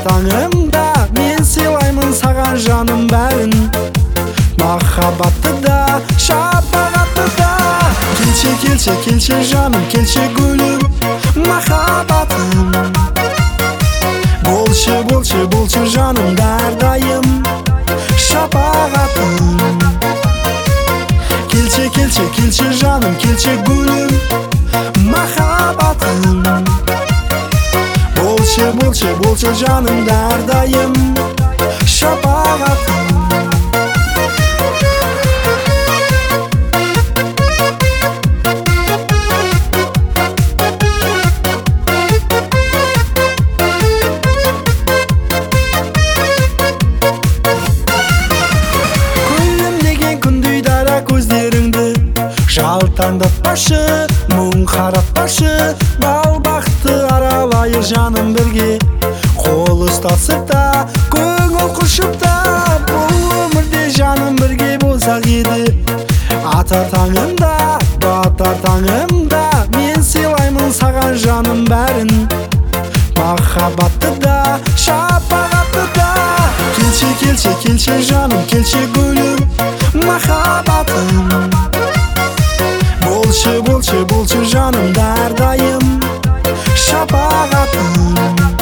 таңымда мен сыйлаймын саған жаным бәрін, махаббатты да шапағатты да. Келші келші келші жаным, келші гүлім, махаббатым. Болшы болшы болшы жаным әрдайым шапағатым. Келші келші келші жаным, келші гүлім, махаббатым. Болшы болшы болшы жаным әрдайым шапағатым. Жалтаңдатпашы, мұң қаратпашы, бал бақты аралайық жаным бірге. Қол ұстасып та, көңіл құшып та, бұл өмірде жаным бірге болсақ еді. Атар таңымда, батар таңымда, мен сыйлаймын саған жаным бәрін, махаббатты да шапағатты да. Келші келші келші жаным, келші гүлім, махаббатым. Болшы болшы болшы жаным әрдайым шапағатым.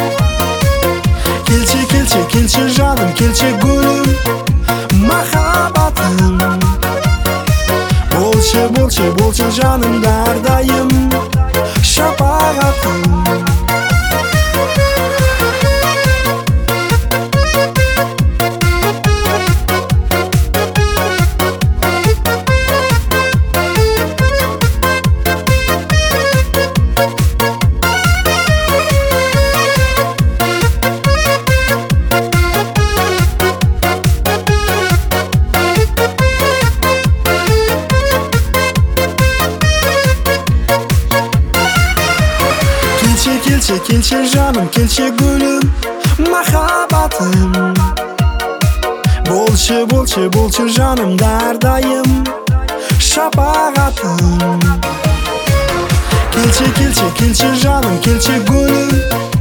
Келші келші келші жаным, келші гүлім, махаббатым. Болшы болшы болшы жаным әрдайым шапағатым. Келші келші жаным, келші гүлім, махаббатым. Болшы болшы болшы жаным әрдайым шапағатым. Келші келші келші жаным, келші гүлім,